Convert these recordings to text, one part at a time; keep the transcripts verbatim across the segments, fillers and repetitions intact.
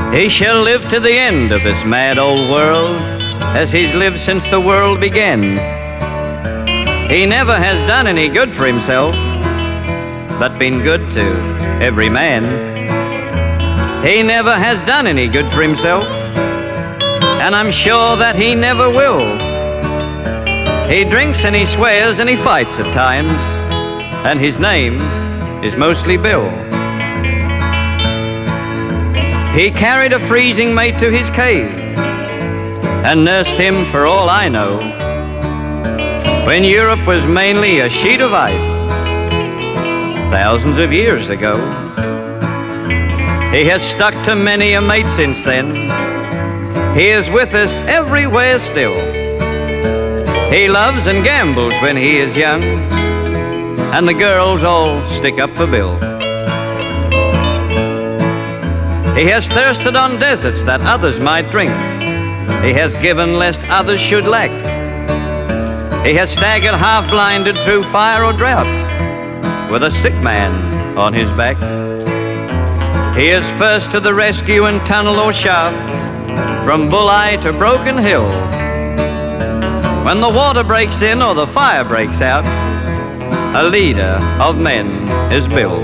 He shall live to the end of this mad old world, as he's lived since the world began. He never has done any good for himself, but been good to every man. He never has done any good for himself, and I'm sure that he never will. He drinks and he swears and he fights at times, and his name is mostly Bill. He carried a freezing mate to his cave and nursed him for all I know, when Europe was mainly a sheet of ice thousands of years ago. He has stuck to many a mate since then. He is with us everywhere still. He loves and gambles when he is young, and the girls all stick up for Bill. He has thirsted on deserts that others might drink. He has given lest others should lack. He has staggered half-blinded through fire or drought with a sick man on his back. He is first to the rescue in tunnel or shaft, from bull-eye to broken hill. When the water breaks in or the fire breaks out, a leader of men is Bill.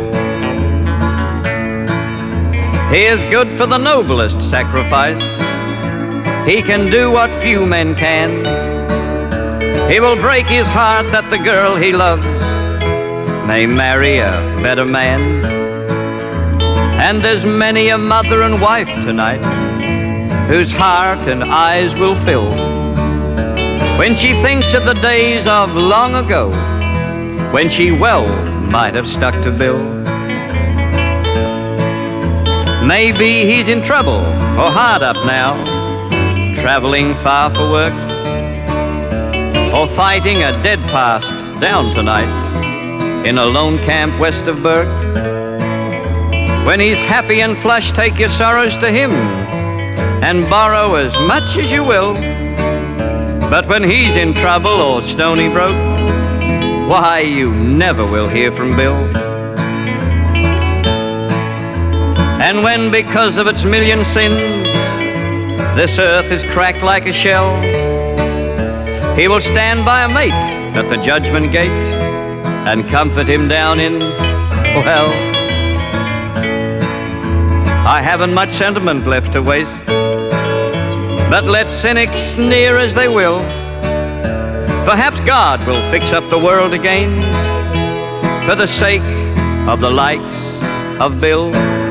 He is good for the noblest sacrifice. He can do what few men can. He will break his heart that the girl he loves may marry a better man. And there's many a mother and wife tonight whose heart and eyes will fill when she thinks of the days of long ago, when she well might have stuck to Bill. Maybe he's in trouble or hard up now, traveling far for work, or fighting a dead past down tonight in a lone camp west of Burke. When he's happy and flush, take your sorrows to him and borrow as much as you will. But when he's in trouble or stony broke, why, you never will hear from Bill. And when, because of its million sins, this earth is cracked like a shell, he will stand by a mate at the judgment gate and comfort him down in, well, I haven't much sentiment left to waste, but let cynics sneer as they will, perhaps God will fix up the world again for the sake of the likes of Bill.